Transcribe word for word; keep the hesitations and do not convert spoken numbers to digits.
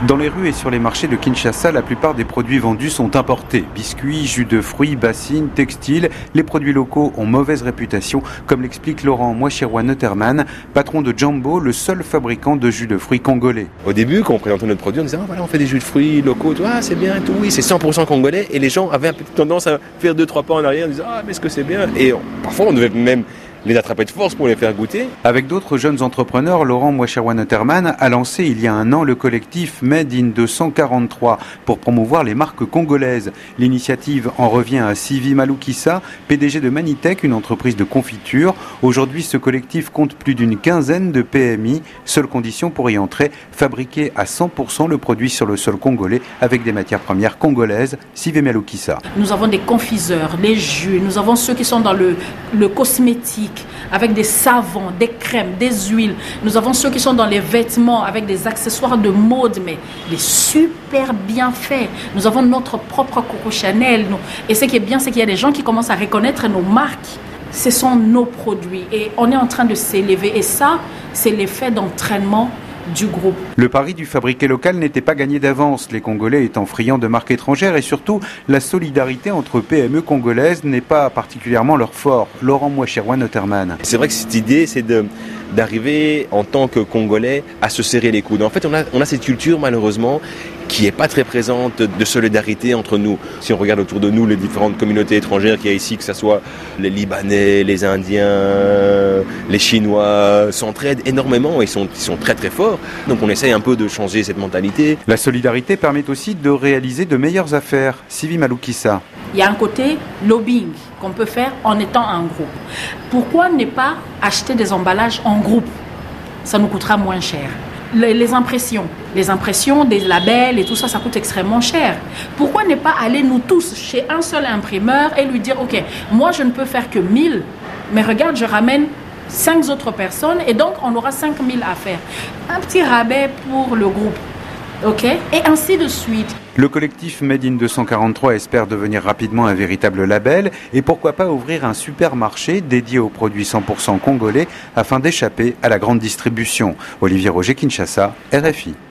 Dans les rues et sur les marchés de Kinshasa, la plupart des produits vendus sont importés. Biscuits, jus de fruits, bassines, textiles. Les produits locaux ont mauvaise réputation, comme l'explique Laurent Mwachirwa Noterman, patron de Jambo, le seul fabricant de jus de fruits congolais. Au début, quand on présentait notre produit, on disait ah, voilà, on fait des jus de fruits locaux, ah, c'est bien, tout, oui, c'est cent pour cent congolais. Et les gens avaient un peu tendance à faire deux, trois pas en arrière, en disant ah, mais est-ce que c'est bien? Et on, parfois, on devait même les attraper de force pour les faire goûter. Avec d'autres jeunes entrepreneurs, Laurent Mwachirwa Noterman a lancé il y a un an le collectif Made in deux cent quarante-trois pour promouvoir les marques congolaises. L'initiative en revient à Sylvie Maloukissa, P D G de Manitech, une entreprise de confiture. Aujourd'hui, ce collectif compte plus d'une quinzaine de P M I. Seule condition pour y entrer, fabriquer à cent pour cent le produit sur le sol congolais avec des matières premières congolaises. Sylvie Maloukissa. Nous avons des confiseurs, les jus, nous avons ceux qui sont dans le, le cosmétique, avec des savons, des crèmes, des huiles. Nous avons ceux qui sont dans les vêtements avec des accessoires de mode, mais les super bien faits. Nous avons notre propre Coco Chanel. Nous. Et ce qui est bien, c'est qu'il y a des gens qui commencent à reconnaître nos marques. Ce sont nos produits et on est en train de s'élever. Et ça, c'est l'effet d'entraînement du groupe. Le pari du fabriqué local n'était pas gagné d'avance, les Congolais étant friands de marques étrangères et surtout la solidarité entre P M E congolaises n'est pas particulièrement leur fort. Laurent Mwachirwa Noterman. C'est vrai que cette idée, c'est de, d'arriver en tant que Congolais à se serrer les coudes. En fait, on a, on a cette culture malheureusement qui n'est pas très présente de solidarité entre nous. Si on regarde autour de nous les différentes communautés étrangères qu'il y a ici, que ce soit les Libanais, les Indiens, les Chinois, s'entraident énormément et ils sont, ils sont très très forts. Donc on essaye un peu de changer cette mentalité. La solidarité permet aussi de réaliser de meilleures affaires. Sylvie Maloukissa. Il y a un côté lobbying qu'on peut faire en étant un groupe. Pourquoi ne pas acheter des emballages en groupe? Ça nous coûtera moins cher. Les, les impressions, les impressions des labels et tout ça, ça coûte extrêmement cher. Pourquoi ne pas aller nous tous chez un seul imprimeur et lui dire ok, moi je ne peux faire que mille, mais regarde, je ramène cinq autres personnes et donc on aura cinq mille à faire. Un petit rabais pour le groupe. Ok, et ainsi de suite. Le collectif Made in deux cent quarante-trois espère devenir rapidement un véritable label et pourquoi pas ouvrir un supermarché dédié aux produits cent pour cent congolais afin d'échapper à la grande distribution. Olivier Roger, Kinshasa, R F I.